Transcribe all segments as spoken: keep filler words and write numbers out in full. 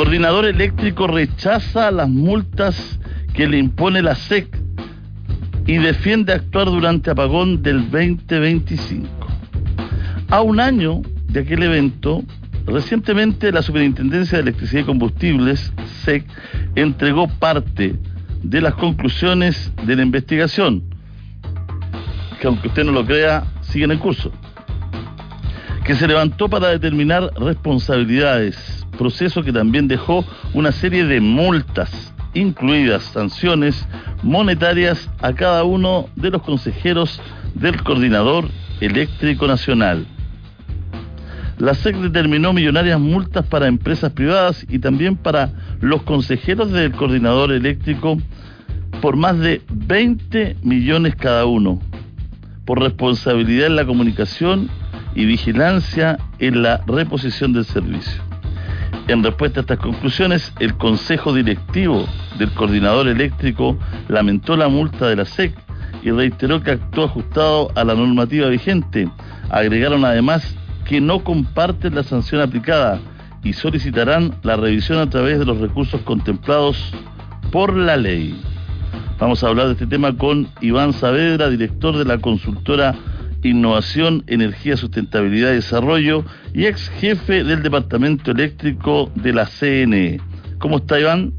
Coordinador eléctrico rechaza las multas que le impone la S E C y defiende actuar durante apagón del veinte veinticinco. A un año de aquel evento, recientemente la Superintendencia de Electricidad y Combustibles, S E C, entregó parte de las conclusiones de la investigación, que aunque usted no lo crea, siguen en curso, que se levantó para determinar responsabilidades, proceso que también dejó una serie de multas, incluidas sanciones monetarias a cada uno de los consejeros del Coordinador Eléctrico Nacional. La S E C determinó millonarias multas para empresas privadas y también para los consejeros del Coordinador Eléctrico por más de veinte millones cada uno, por responsabilidad en la comunicación y vigilancia en la reposición del servicio. En respuesta a estas conclusiones, el Consejo Directivo del Coordinador Eléctrico lamentó la multa de la S E C y reiteró que actuó ajustado a la normativa vigente. Agregaron además que no comparten la sanción aplicada y solicitarán la revisión a través de los recursos contemplados por la ley. Vamos a hablar de este tema con Iván Saavedra, director de la consultora Innovación, Energía, Sustentabilidad y Desarrollo y ex jefe del Departamento Eléctrico de la C N E. ¿Cómo está, Iván?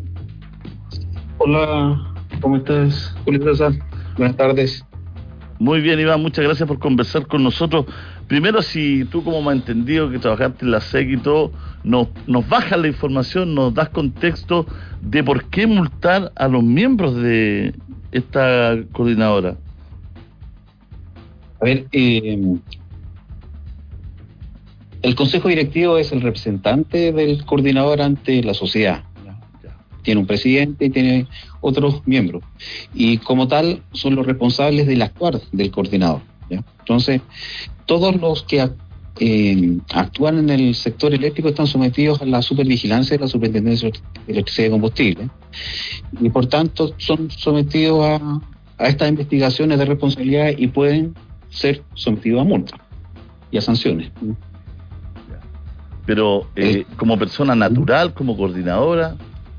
Hola, ¿cómo estás, Julio César? Buenas tardes. Muy bien, Iván, muchas gracias por conversar con nosotros. Primero, si tú, como me has entendido que trabajaste en la S E C y todo, nos, nos bajas la información, nos das contexto de por qué multar a los miembros de esta coordinadora. A ver, eh, el Consejo Directivo es el representante del coordinador ante la sociedad. Tiene un presidente y tiene otros miembros. Y como tal, son los responsables del actuar del coordinador, ¿ya? Entonces, todos los que eh, actúan en el sector eléctrico están sometidos a la supervigilancia de la Superintendencia de Electricidad y Combustible. Y por tanto, son sometidos a, a estas investigaciones de responsabilidad y pueden ser sometidos a multa y a sanciones. Pero, eh, como persona natural, como coordinadora...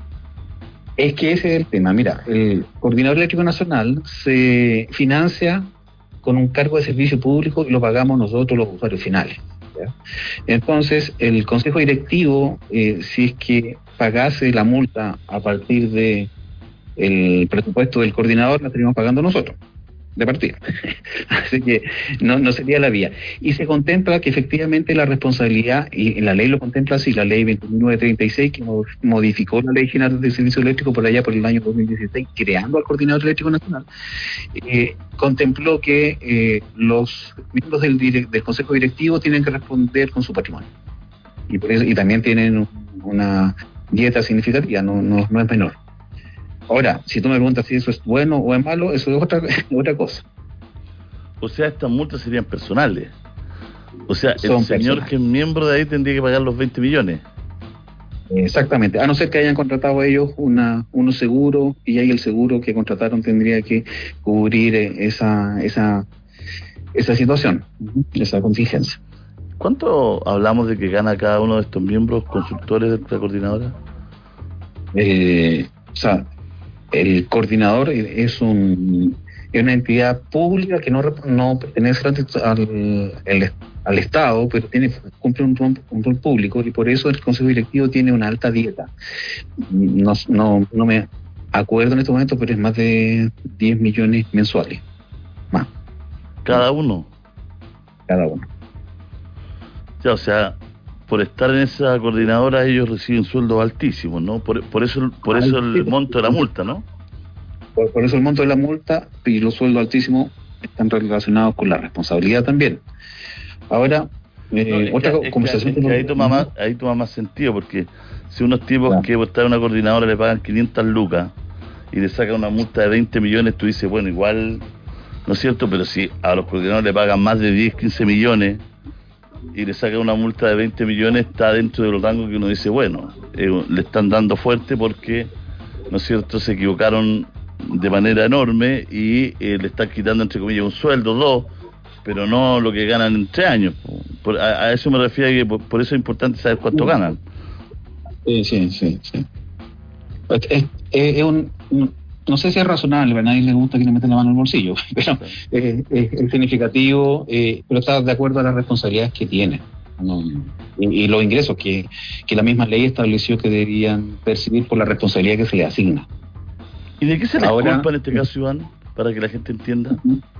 Es que ese es el tema. Mira, el Coordinador Eléctrico Nacional se financia con un cargo de servicio público y lo pagamos nosotros los usuarios finales, ¿ya? Entonces, el Consejo Directivo, eh, si es que pagase la multa a partir de el presupuesto del coordinador, la estaríamos pagando nosotros, de partida. Así que no, no sería la vía. Y se contempla que efectivamente la responsabilidad, y la ley lo contempla así, la ley veintinueve treinta y seis, que modificó la ley general del servicio eléctrico por allá por el año dos mil dieciséis, creando al Coordinador Eléctrico Nacional, eh, contempló que eh, los miembros del, direct, del Consejo Directivo tienen que responder con su patrimonio. Y, por eso, y también tienen una dieta significativa, no, no, no es menor. Ahora, si tú me preguntas si eso es bueno o es malo, eso es otra, otra cosa. O sea, estas multas serían personales. O sea, Son el señor personales. que es miembro de ahí tendría que pagar los veinte millones. Exactamente, a no ser que hayan contratado ellos una unos seguros y ahí el seguro que contrataron tendría que cubrir eh, esa esa esa situación, esa contingencia. ¿Cuánto hablamos de que gana cada uno de estos miembros consultores de esta coordinadora? Eh, o sea, el coordinador es un es una entidad pública que no no pertenece al, al, al Estado, pero tiene cumple un rol, un rol público y por eso el Consejo Directivo tiene una alta dieta. No, no, no me acuerdo en este momento, pero es más de diez millones mensuales. Más. ¿Cada uno? Cada uno. Ya, o sea, por estar en esa coordinadora ellos reciben sueldos altísimos, ¿no? Por, por eso por eso el monto de la multa, ¿no? Por, por eso el monto de la multa y los sueldos altísimos están relacionados con la responsabilidad también. Ahora, eh, no, otra que, conversación... Es que, es que ahí, toma más, ahí toma más sentido, porque si unos tipos claro. que por estar en una coordinadora le pagan quinientas lucas y le sacan una multa de veinte millones, tú dices, bueno, igual, ¿no es cierto? Pero si a los coordinadores le pagan más de diez, quince millones y le sacan una multa de veinte millones, está dentro de los rangos que uno dice, bueno, eh, le están dando fuerte porque, ¿no es cierto?, se equivocaron de manera enorme y eh, le están quitando, entre comillas, un sueldo, dos, pero no lo que ganan en tres años. Por, a, a eso me refiero, que por, por eso es importante saber cuánto ganan. Sí, sí, sí. sí. Es, es, es un, un- no sé si es razonable, a nadie le gusta que le metan la mano en el bolsillo, pero eh, es, es significativo, eh, pero está de acuerdo a las responsabilidades que tiene, ¿no? y, y los ingresos que, que la misma ley estableció que debían percibir por la responsabilidad que se le asigna. ¿Y de qué se les Ahora, culpa en este caso, Iván? Para que la gente entienda.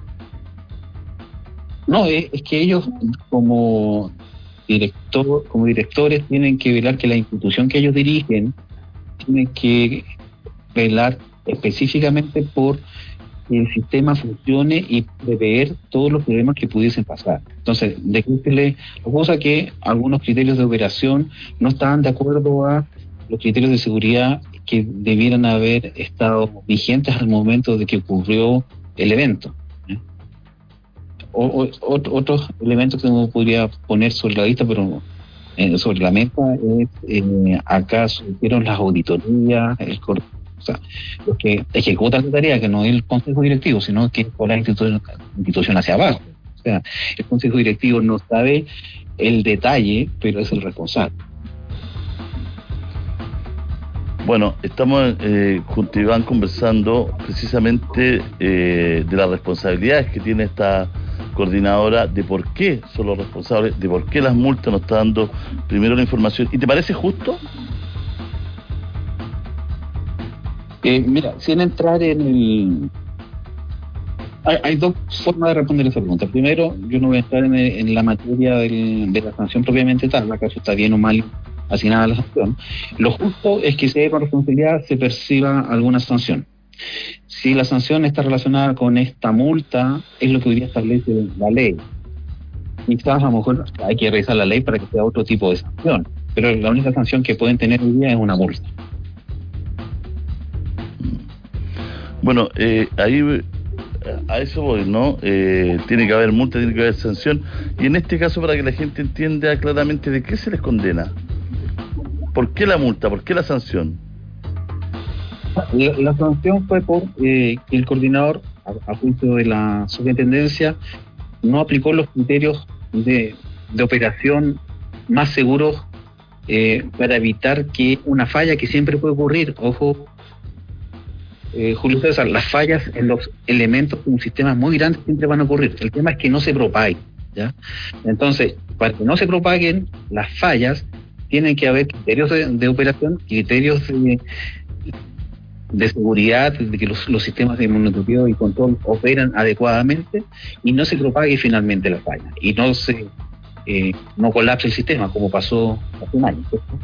no, es, es que ellos como director, como directores tienen que velar que la institución que ellos dirigen tiene que velar específicamente por que el sistema funcione y prever todos los problemas que pudiesen pasar. Entonces, decirle la cosa que algunos criterios de operación no estaban de acuerdo a los criterios de seguridad que debieran haber estado vigentes al momento de que ocurrió el evento. ¿eh? O, o, ot- otros elementos que uno podría poner sobre la lista, pero eh, sobre la mesa es eh, acaso hicieron las auditorías, el cor- o sea, los que ejecutan la tarea, que no es el consejo directivo, sino que es por la institución, institución hacia abajo. O sea, el consejo directivo no sabe el detalle, pero es el responsable. Bueno, estamos eh, junto a Iván conversando precisamente eh, de las responsabilidades que tiene esta coordinadora, de por qué son los responsables, de por qué las multas nos está dando primero la información. ¿Y te parece justo? Eh, mira, sin entrar en el... Hay, hay dos formas de responder esa pregunta. Primero, yo no voy a entrar en, el- en la materia del- de la sanción propiamente tal, acaso está bien o mal asignada la sanción. Lo justo es que si hay responsabilidad se perciba alguna sanción. Si la sanción está relacionada con esta multa, es lo que hoy día establece la ley. Quizás a lo mejor hay que revisar la ley para que sea otro tipo de sanción, pero la única sanción que pueden tener hoy día es una multa. Bueno, eh, ahí eh, a eso voy, ¿no? Eh, tiene que haber multa, tiene que haber sanción. Y en este caso, para que la gente entienda claramente de qué se les condena. ¿Por qué la multa? ¿Por qué la sanción? La, la sanción fue por eh, que el coordinador, a, a juicio de la superintendencia, no aplicó los criterios de, de operación más seguros eh, para evitar que una falla que siempre puede ocurrir, ojo, eh, Julio César, las fallas en los elementos de un sistema muy grande siempre van a ocurrir. El tema es que no se propaguen, ¿ya? Entonces, para que no se propaguen las fallas, tienen que haber criterios de, de operación, criterios de, de seguridad, de que los, los sistemas de monitoreo y control operan adecuadamente y no se propague finalmente la falla y no se eh, no colapse el sistema como pasó hace un año, ¿cierto?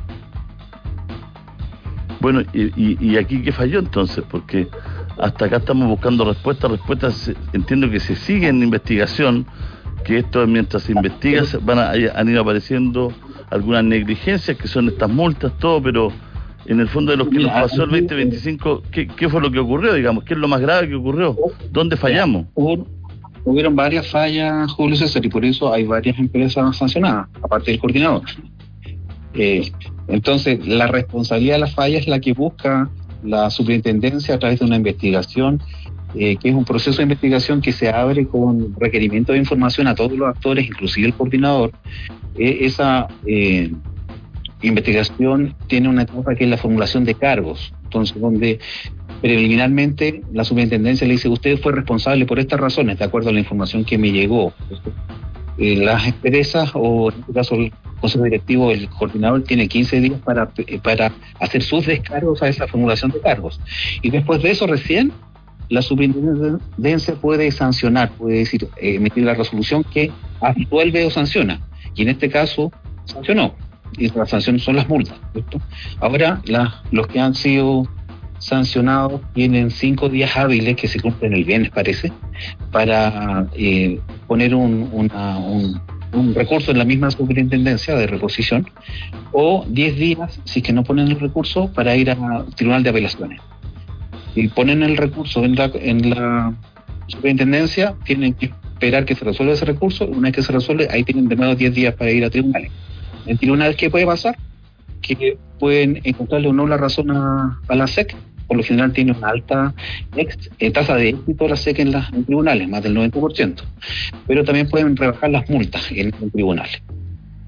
Bueno, y, y, y aquí qué falló entonces, porque hasta acá estamos buscando respuestas, respuestas, se- entiendo que se sigue en investigación, que esto mientras se investiga se van a, han ido apareciendo algunas negligencias que son estas multas, todo, pero en el fondo de lo que nos Mira, pasó el aquí, veinte veinticinco, ¿qué, qué fue lo que ocurrió, digamos? ¿Qué es lo más grave que ocurrió? ¿Dónde fallamos? hubo- hubieron varias fallas, Julio César, y por eso hay varias empresas sancionadas, aparte del coordinador. Eh, entonces, la responsabilidad de la falla es la que busca la superintendencia a través de una investigación, eh, que es un proceso de investigación que se abre con requerimiento de información a todos los actores, inclusive el coordinador. Eh, esa eh, investigación tiene una etapa que es la formulación de cargos, entonces donde preliminarmente la superintendencia le dice: usted fue responsable por estas razones, de acuerdo a la información que me llegó. Eh, las empresas, o en este caso el consejo directivo, el coordinador, tiene quince días para, eh, para hacer sus descargos a esa formulación de cargos. Y después de eso recién la superintendencia puede sancionar, puede decir, eh, emitir la resolución que absuelve o sanciona. Y en este caso sancionó. Y las sanciones son las multas, ¿cierto? Ahora, la, los que han sido sancionados tienen cinco días hábiles, que se cumplen el viernes, parece, para eh, poner un, una, un, un recurso en la misma superintendencia de reposición, o diez días, si es que no ponen el recurso, para ir al Tribunal de Apelaciones. Si ponen el recurso en la, en la superintendencia, tienen que esperar que se resuelva ese recurso. Una vez que se resuelve, ahí tienen de nuevo diez días para ir a tribunales. En tribunales, ¿qué puede pasar? Que pueden encontrarle o no la razón a, a la S E C. Por lo general tiene una alta ex, eh, tasa de éxito la S E C en, las, en tribunales, más del noventa por ciento. Pero también pueden rebajar las multas en, en tribunales.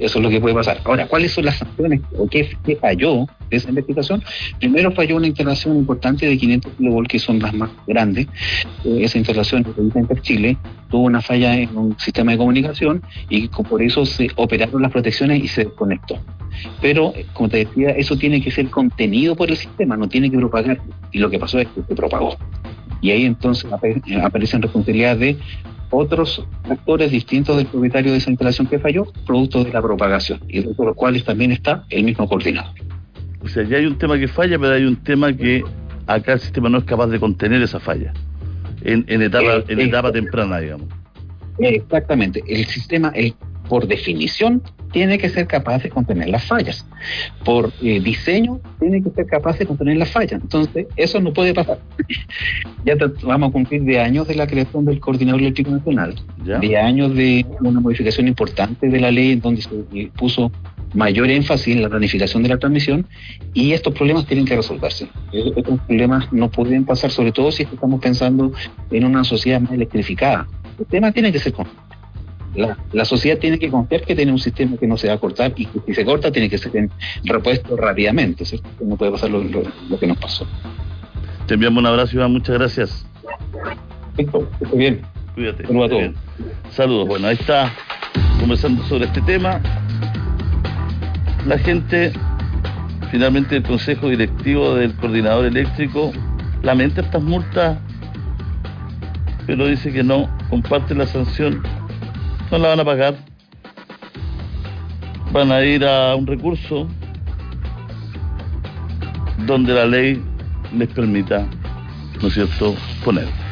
Eso es lo que puede pasar. Ahora, ¿cuáles son las sanciones o qué, qué falló de esa investigación? Primero falló una instalación importante de quinientos kilovolts, que son las más grandes. Eh, esa instalación en Chile tuvo una falla en un sistema de comunicación y por eso se operaron las protecciones y se desconectó. Pero, como te decía, eso tiene que ser contenido por el sistema, no tiene que propagar. Y lo que pasó es que se propagó. Y ahí entonces aparecen responsabilidades de otros actores distintos del propietario de esa instalación que falló, producto de la propagación, y dentro de los cuales también está el mismo coordinador. O sea, ya hay un tema que falla, pero hay un tema que acá el sistema no es capaz de contener esa falla, en, en etapa, eh, en eh, etapa temprana, digamos. Exactamente, el sistema, el, por definición, tiene que ser capaz de contener las fallas. Por eh, diseño, tiene que ser capaz de contener las fallas. Entonces, eso no puede pasar. Ya te, vamos a cumplir de años de la creación del Coordinador Eléctrico Nacional, ¿ya? De años de una modificación importante de la ley en donde se puso mayor énfasis en la planificación de la transmisión, y estos problemas tienen que resolverse. Estos problemas no pueden pasar, sobre todo si estamos pensando en una sociedad más electrificada. El tema tiene que ser constante. La, la sociedad tiene que confiar que tiene un sistema que no se va a cortar, y que si se corta tiene que ser repuesto rápidamente, ¿cierto? No puede pasar lo, lo, lo que nos pasó. Te enviamos un abrazo, Iván, muchas gracias. Listo, estoy bien. Cuídate. Saludos a todos. Saludos. Bueno, ahí está conversando sobre este tema. La gente, finalmente el Consejo Directivo del Coordinador Eléctrico lamenta estas multas, pero dice que no comparte la sanción. No la van a pagar, van a ir a un recurso donde la ley les permita, ¿no es cierto?, poner.